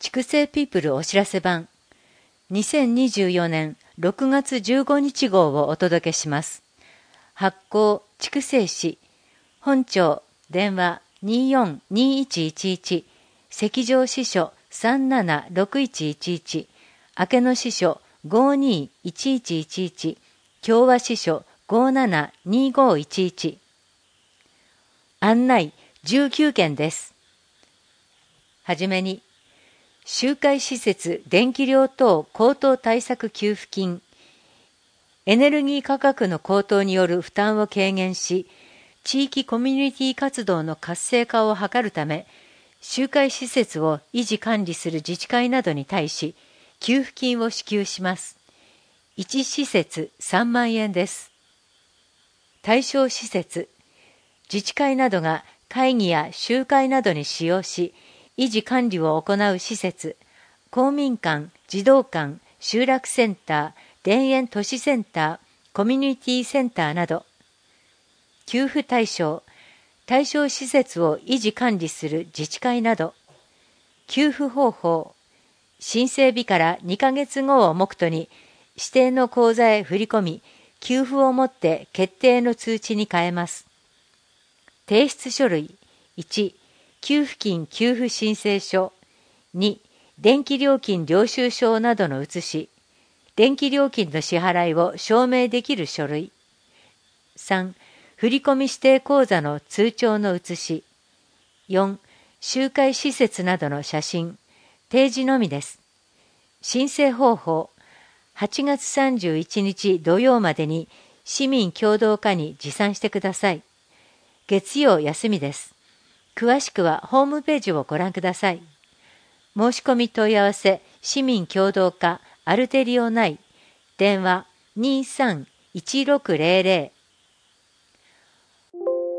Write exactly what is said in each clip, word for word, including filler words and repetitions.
畜生ピープルお知らせ版にせんにじゅうよねんろくがつじゅうごにち号をお届けします。発行畜生誌、本庁電話 にーよんにーいちいちいち、赤上支所さんななろくいちいちいち、明野支所ごーにーいちいちいちいち、共和支所ごーななにーごーいちいち。案内じゅうきゅうけんです。はじめに、集会施設電気料等高騰対策給付金、エネルギー価格の高騰による負担を軽減し、地域コミュニティ活動の活性化を図るため、集会施設を維持管理する自治会などに対し、給付金を支給します。いち施設さんまんえんです。対象施設、自治会などが会議や集会などに使用し、維持管理を行う施設、公民館、児童館、集落センター、田園都市センター、コミュニティセンターなど。給付対象、対象施設を維持管理する自治会など。給付方法、申請日からにかげつごを目途に指定の口座へ振り込み、給付をもって決定の通知に変えます。提出書類、いち、給付金給付申請書、に、電気料金領収書などの写し、電気料金の支払いを証明できる書類、さん、振込指定口座の通帳の写し、よん、集会施設などの写真、提示のみです。申請方法、はちがつさんじゅういちにち土曜までに市民協働課に持参してください。月曜休みです。詳しくはホームページをご覧ください。申し込み問い合わせ、市民協働課アルテリオ内、電話 にーさんいちろくぜろぜろ。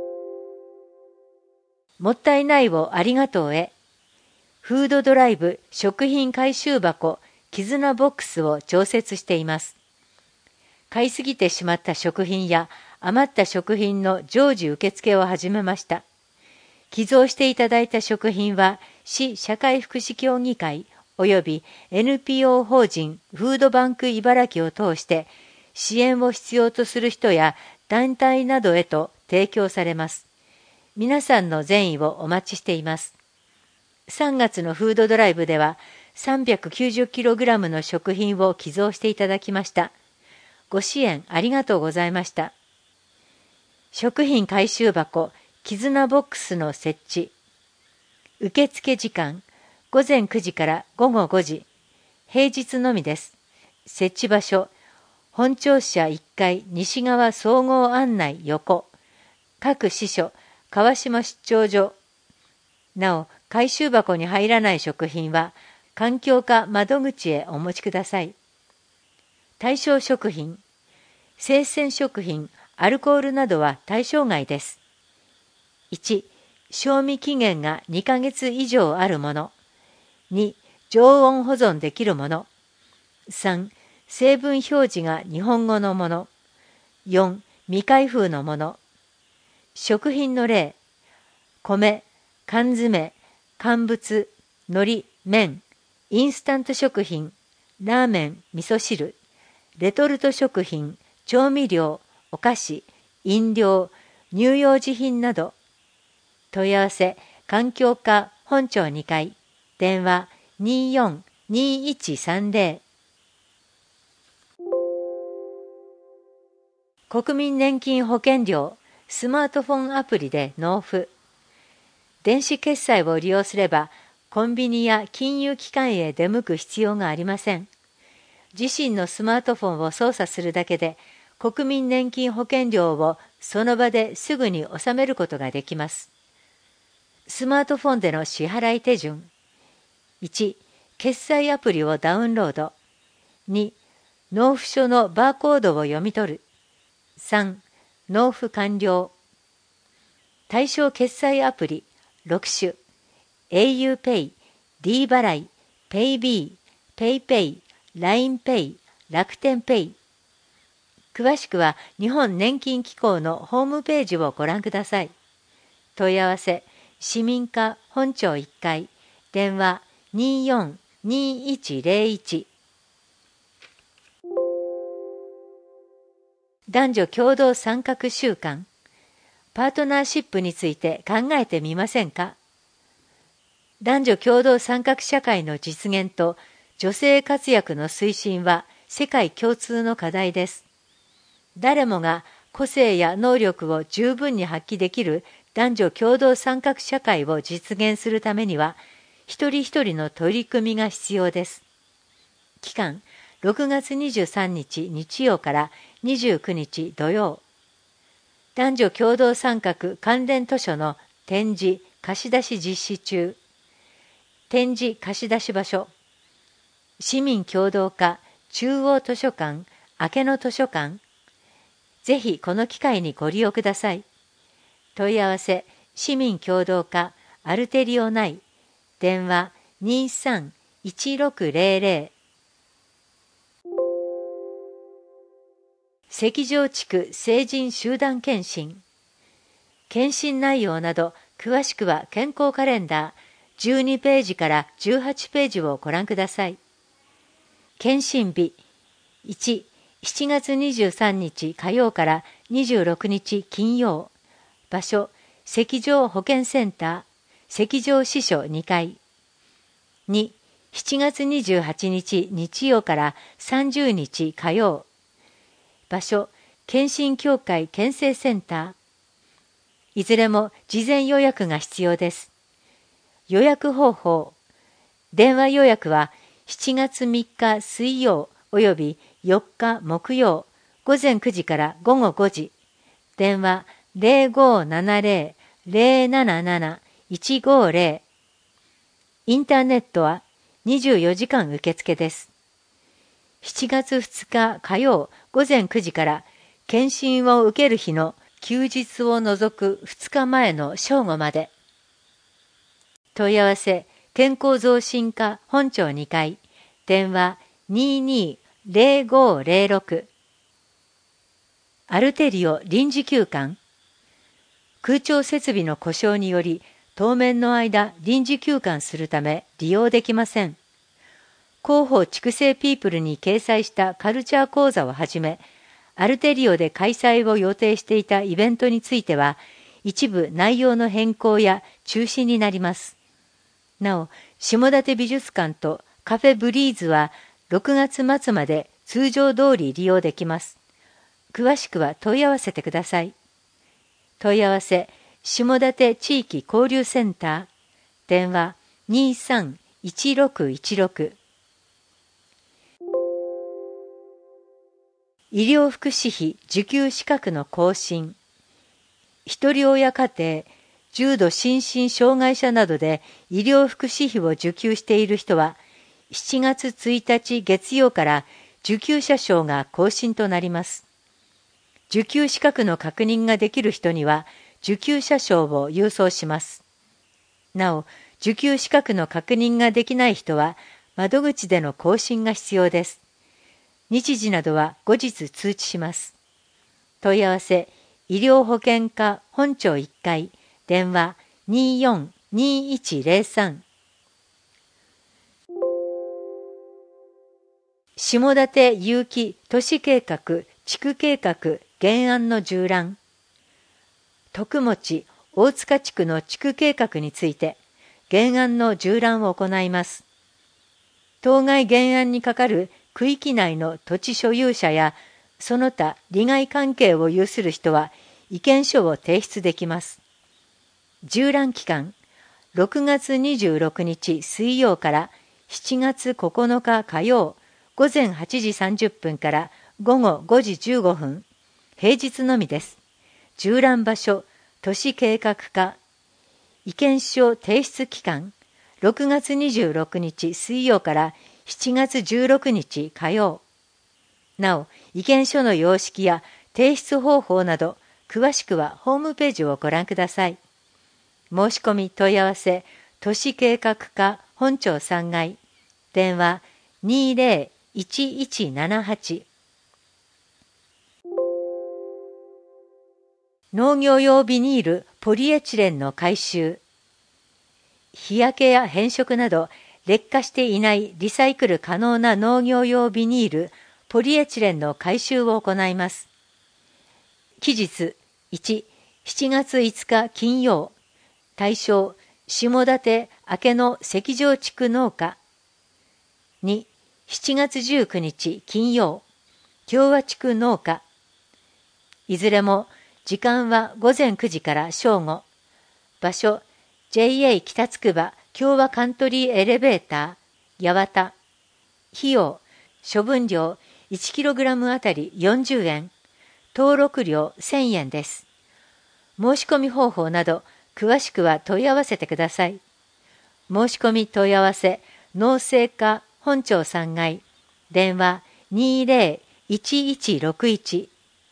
もったいないをありがとうへ。フードドライブ食品回収箱、絆ボックスを常設しています。買いすぎてしまった食品や余った食品の常時受付を始めました。寄贈していただいた食品は、市社会福祉協議会及び エヌピーオー 法人フードバンク茨城を通して支援を必要とする人や団体などへと提供されます。皆さんの善意をお待ちしています。さんがつのフードドライブでは さんびゃくきゅうじゅっキログラム の食品を寄贈していただきました。ご支援ありがとうございました。食品回収箱絆ボックスの設置。受付時間、ごぜんくじからごごごじ。平日のみです。設置場所、本庁舎いっかい西側総合案内横。各支所、川島出張所。なお、回収箱に入らない食品は、環境課窓口へお持ちください。対象食品、生鮮食品、アルコールなどは対象外です。いち、賞味期限がにかげつ以上あるもの。に、常温保存できるもの。さん、成分表示が日本語のもの。よん、未開封のもの。食品の例、米、缶詰、乾物、海苔、麺、インスタント食品、ラーメン、味噌汁、レトルト食品、調味料、お菓子、飲料、乳幼児品など。問い合わせ、環境課本庁にかい、電話 にーよんにーいちさんぜろ。国民年金保険料、スマートフォンアプリで納付。電子決済を利用すれば、コンビニや金融機関へ出向く必要がありません。自身のスマートフォンを操作するだけで、国民年金保険料をその場ですぐに納めることができます。スマートフォンでの支払い手順。いち、決済アプリをダウンロード。に、納付書のバーコードを読み取る。さん、納付完了。対象決済アプリろくしゅ。auPay、D 払い、PayB、PayPay、ラインペイ、楽天ペイ。詳しくは日本年金機構のホームページをご覧ください。問い合わせ、市民課本庁いっかい、電話によんにいちゼロいち。男女共同参画週間。パートナーシップについて考えてみませんか？男女共同参画社会の実現と女性活躍の推進は世界共通の課題です。誰もが個性や能力を十分に発揮できる男女共同参画社会を実現するためには、一人一人の取り組みが必要です。期間、ろくがつにじゅうさんにち日曜からにじゅうくにち土曜。男女共同参画関連図書の展示・貸し出し実施中。展示貸し出し場所。市民共同課中央図書館明野図書館。ぜひこの機会にご利用ください。問い合わせ市民共同課アルテリオ内。電話 にさんいちろくゼロゼロ。石城地区成人集団検診。検診内容など詳しくは健康カレンダーじゅうにページからじゅうはちページをご覧ください。検診日いち、しちがつにじゅうさんにち火曜からにじゅうろくにち金曜。場所、石城保健センター、石城支所にかい。に、しちがつにじゅうはちにち日曜からさんじゅうにち火曜。場所、検診協会検査センター。いずれも事前予約が必要です。予約方法。電話予約はしちがつみっか水曜およびよっか木曜ごぜんくじからごごごじ。電話ゼロごななゼロ ゼロなななな いちごゼロ。インターネットはにじゅうよじかん受付です。しちがつふつか火曜ごぜんくじから検診を受ける日の休日を除くふつかまえの正午まで。問い合わせ健康増進課本庁にかい。電話ににゼロごゼロろく。アルテリオ臨時休館。空調設備の故障により当面の間臨時休館するため利用できません。広報畜生ピープルに掲載したカルチャー講座をはじめ、アルテリオで開催を予定していたイベントについては、一部内容の変更や中止になります。なお、下館美術館とカフェブリーズはろくがつまつまで通常通り利用できます。詳しくは問い合わせてください。問い合わせ、下館地域交流センター。電話にさんいちろくいちろく。医療福祉費受給資格の更新。ひとり親家庭、重度心身障害者などで医療福祉費を受給している人は、しちがつついたち月曜から受給者証が更新となります。受給資格の確認ができる人には、受給者証を郵送します。なお、受給資格の確認ができない人は、窓口での更新が必要です。日時などは後日通知します。問い合わせ、医療保険課本庁いっかい、電話によんにいちゼロさん。下館有機都市計画地区計画原案の縦覧。徳持大塚地区の地区計画について原案の縦覧を行います。当該原案にかかる区域内の土地所有者やその他利害関係を有する人は意見書を提出できます。縦覧期間、ろくがつにじゅうろくにち水曜からしちがつここのか火曜、ごぜんはちじさんじゅっぷんからごごごじじゅうごふん、平日のみです。縦覧場所、都市計画課。意見書提出期間、ろくがつにじゅうろくにち水曜からしちがつじゅうろくにち火曜。なお、意見書の様式や提出方法など、詳しくはホームページをご覧ください。申し込み問い合わせ、都市計画課本庁さんがい、電話にゼロいちいちななはち。農業用ビニールポリエチレンの回収。日焼けや変色など劣化していないリサイクル可能な農業用ビニール、ポリエチレンの回収を行います。期日いち、しちがついつか金曜、対象、下館明野石城地区農家。に、しちがつじゅうくにち金曜、共和地区農家。いずれも時間はごぜんくじから正午。場所、ジェイエー 北つくば共和カントリーエレベーター、八幡。費用、処分料 いちキログラム あたりよんじゅうえん、登録料せんえんです。申し込み方法など、詳しくは問い合わせてください。申し込み問い合わせ、農政課本町さんがい、電話 にぜろいちいちろくいち。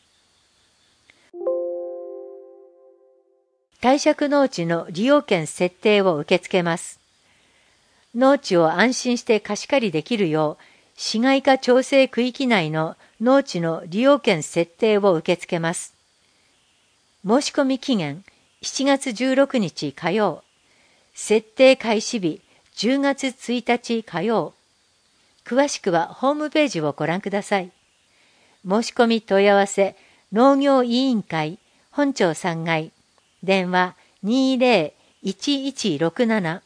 貸借農地の利用権設定を受け付けます。農地を安心して貸し借りできるよう、市街化調整区域内の農地の利用権設定を受け付けます。申し込み期限しちがつじゅうろくにち火曜、設定開始日じゅうがつついたち火曜。詳しくはホームページをご覧ください。申し込み問い合わせ、農業委員会本町さんがい、電話 にぜろいちいちろくなな。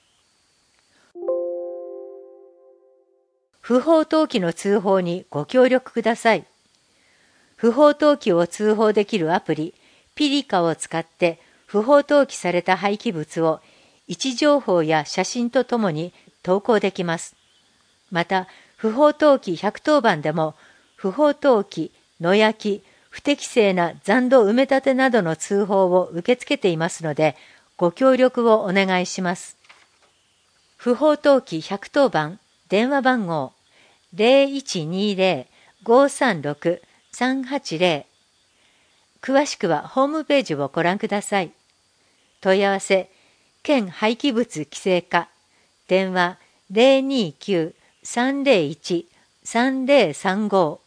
不法投棄の通報にご協力ください。不法投棄を通報できるアプリ、ピリカを使って不法投棄された廃棄物を位置情報や写真とともに投稿できます。また、不法投棄ひゃくとおばんでも、不法投棄、野焼き、不適正な残土埋め立てなどの通報を受け付けていますので、ご協力をお願いします。不法投棄ひゃくとおばん、電話番号 ゼロいちにゼロ ごさんろく さんはちゼロ。詳しくはホームページをご覧ください。問い合わせ、県廃棄物規制課、電話 ゼロにきゅう さんゼロいち さんゼロさんご。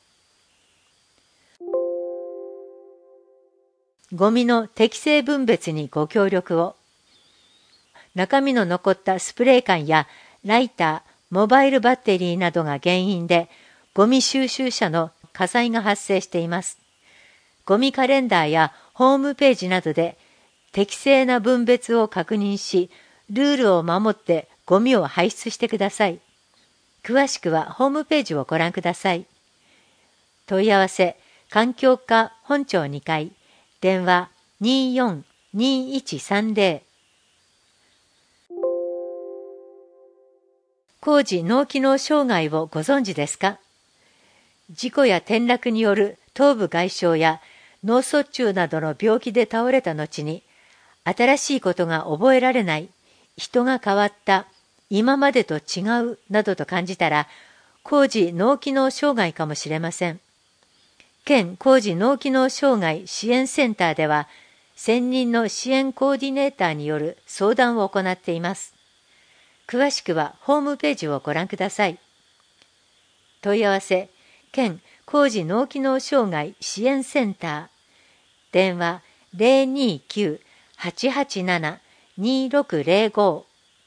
ゴミの適正分別にご協力を。中身の残ったスプレー缶やライター、モバイルバッテリーなどが原因で、ゴミ収集車の火災が発生しています。ゴミカレンダーやホームページなどで適正な分別を確認し、ルールを守ってゴミを排出してください。詳しくはホームページをご覧ください。問い合わせ、環境課本町にかい、電話 によんにいちさんゼロ。高次脳機能障害をご存知ですか？事故や転落による頭部外傷や脳卒中などの病気で倒れた後に、新しいことが覚えられない、人が変わった、今までと違うなどと感じたら、高次脳機能障害かもしれません。県高次脳機能障害支援センターでは、専任の支援コーディネーターによる相談を行っています。詳しくはホームページをご覧ください。問い合わせ、県高次脳機能障害支援センター、電話 ゼロにきゅう はちはちなな にろくゼロご。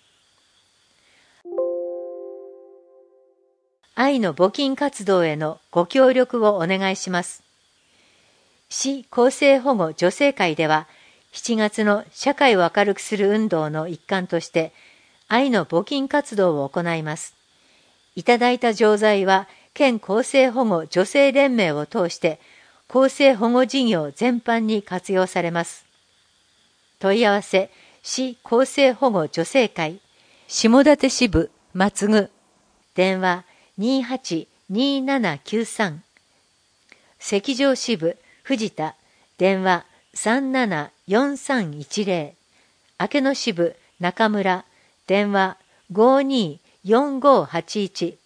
愛の募金活動へのご協力をお願いします。市厚生保護女性会では、しちがつの社会を明るくする運動の一環として、愛の募金活動を行います。いただいた錠剤は、県厚生保護女性連盟を通して、厚生保護事業全般に活用されます。問い合わせ、市厚生保護女性会、下館支部松具、電話 にはちにななきゅうさん、石城支部藤田、電話 さんななよんさんいちゼロ、明野支部中村、電話 ごによんごはちいち。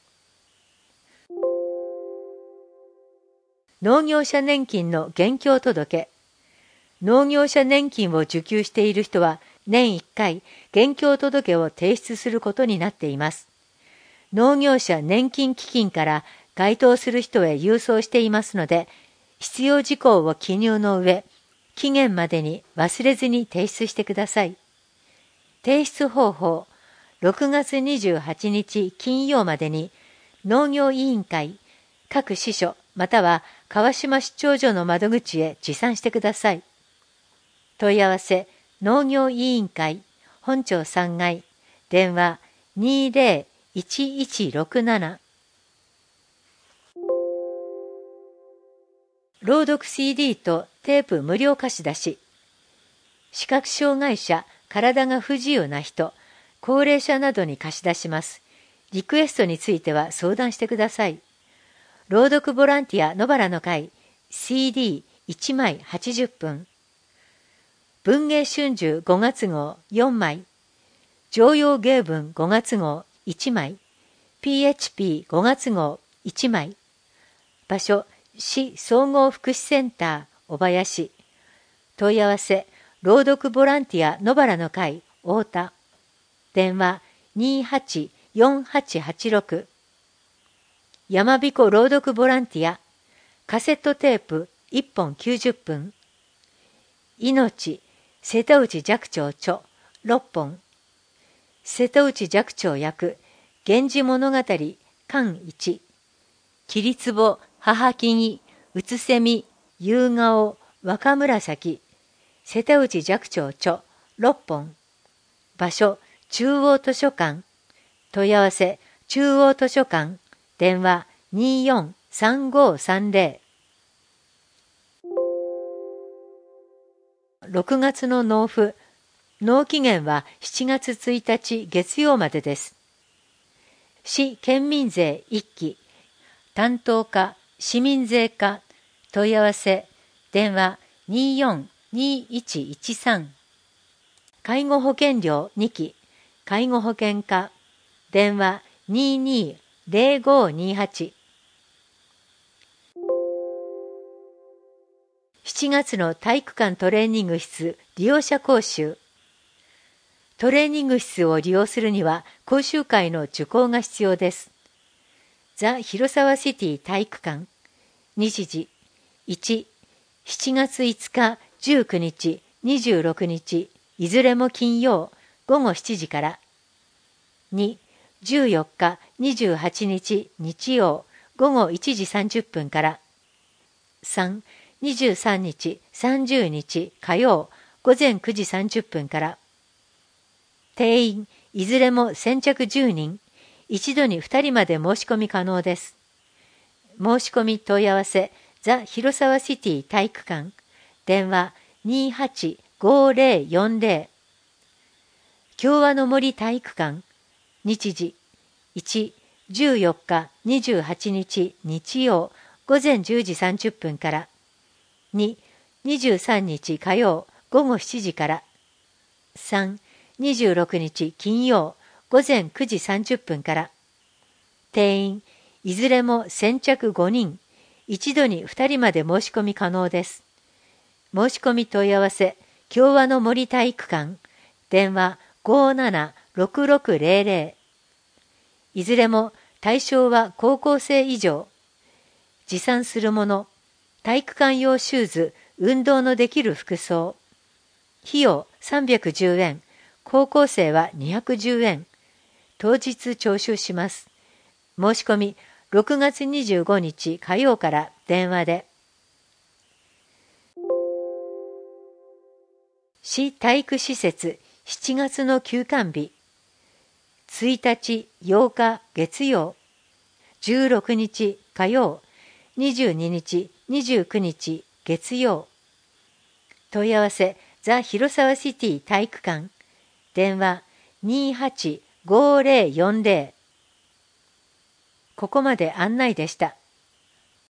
農業者年金の現況届。農業者年金を受給している人は年いっかい現況届を提出することになっています。農業者年金基金から該当する人へ郵送していますので、必要事項を記入の上、期限までに忘れずに提出してください。提出方法、 ろくがつにじゅうはちにち金曜までに農業委員会各支所または川島出張所の窓口へ持参してください。問い合わせ農業委員会本庁さんがい電話 にぜろいちいちろくなな。朗読 シーディー とテープ無料貸し出し。視覚障害者、体が不自由な人、高齢者などに貸し出します。リクエストについては相談してください。朗読ボランティア野原の会 シーディーいち 枚はちじゅっぷん。文芸春秋ごがつ号よんまい。常用芸文ごがつ号いちまい。ピーエイチピーごがつ号いちまい。場所、市総合福祉センター小林。問い合わせ、朗読ボランティア野原の会太田。電話 にーはちよんはちはちろく。山彦朗読ボランティア、カセットテープいっぽんきゅうじゅっぷん。命、瀬戸内寂聴著ろっぽん。瀬戸内寂聴役、源氏物語巻いち。桐壺、母木、うつせみ、夕顔、若紫。瀬戸内寂聴著ろっぽん。場所、中央図書館。問い合わせ、中央図書館。電話 にーよんさんごさんぜろ。ろくがつの納付。納期限はしちがつついたち月曜までです。市県民税いっき。担当課市民税課。問い合わせ。電話 にーよんにいちいちさん。介護保険料にき。介護保険課。電話 にーにーぜろごにはち。しちがつの体育館トレーニング室利用者講習。トレーニング室を利用するには講習会の受講が必要です。ザ・広沢シティ体育館。日時いち、しちがついつか、じゅうくにち、にじゅうろくにち、いずれも金曜、ごごしちじから。に、じゅうよっか、にじゅうはちにち、日曜、ごごいちじさんじゅっぷんから。さん、にじゅうさんにち、さんじゅうにち、火曜、ごぜんくじさんじゅっぷんから。定員、いずれも先着じゅうにん、一度にふたりまで申し込み可能です。申し込み問い合わせ、ザ・広沢シティ体育館。電話 にーはちごぜろよんぜろ。共和の森体育館。日時いち、じゅうよっか、にじゅうはちにち、日曜、ごぜんじゅうじさんじゅっぷんから。に、にじゅうさんにち火曜、ごごしちじから。さん、にじゅうろくにち金曜、ごぜんくじさんじゅっぷんから。定員、いずれも先着ごにん、一度にふたりまで申し込み可能です。申し込み問い合わせ、共和の森体育館。電話 ごーななろくろくぜろぜろ。いずれも対象は高校生以上。持参するもの、体育館用シューズ、運動のできる服装。費用さんびゃくじゅうえん、高校生はにひゃくじゅうえん。当日徴収します。申し込みろくがつにじゅうごにち火曜から電話で。市体育施設しちがつの休館日。ついたち、ようか月曜、じゅうろくにち火曜、にじゅうににち、にじゅうくにち月曜。問い合わせ、ザ・広沢シティ体育館。電話 にーはちごぜろよんぜろ。ここまで案内でした。